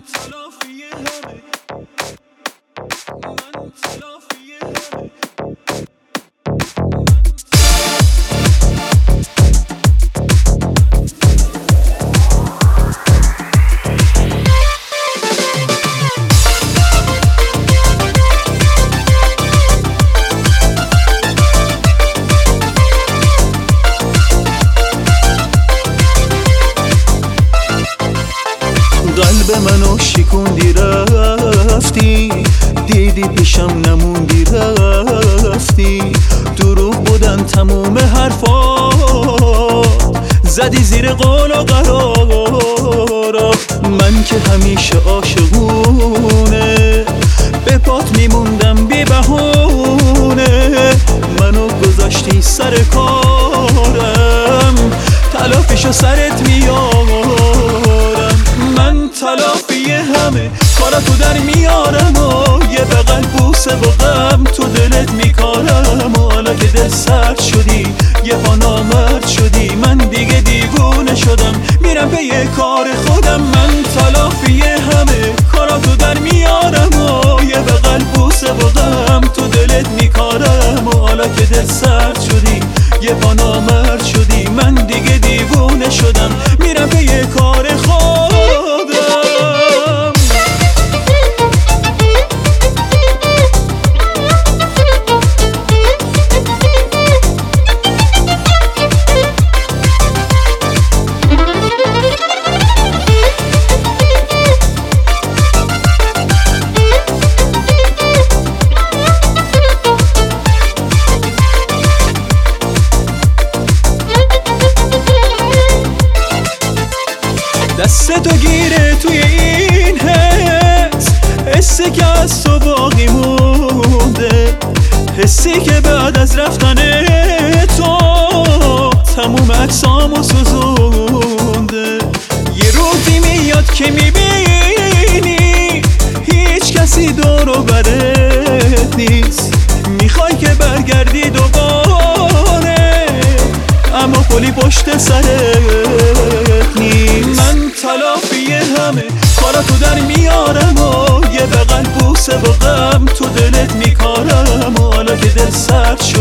تلافی همه، من تلافی همه. قلب منو شکوندی رفتی، دیدی پیشم نموندی رفتی. دروغ بودن تموم حرفات، زدی زیر قول و قرارا. من که همیشه عاشقونه، به پات میموندم بی بهونه. منو گذاشتی سر کارم، تلافیشو سرت میارم. من تلافی همه کاراتو در میارم و یه بغل بوسه و غم تو دلت میکارم. و حالا که دل سرد شدی، یه پا نامرد شدی، من دیگه دیوونه شدم، میرم به یه کار خودم. من تلافی همه کاراتو در میارم و یه بغل بوسه و غم تو دلت میکارم. و حالا که دل سرد شدی، یه پا نامرد شدی، من دیگه دیوونه شدم، میرم به یه کار خودم. دستتو گیره توی این حسی که از تو باقی مونده، حسی که بعد از رفتن تو تموم عکسامو سوزونده. یه روزی میاد که میبینی هیچ کسی دور و برت نیست، میخوای که برگردی دوباره، اما پلی پشت سرت نیست. من تلافی همه کاراتو در میارم و یه بغل بوسه و غم تو دلت میکارم. و حالا که دل سرد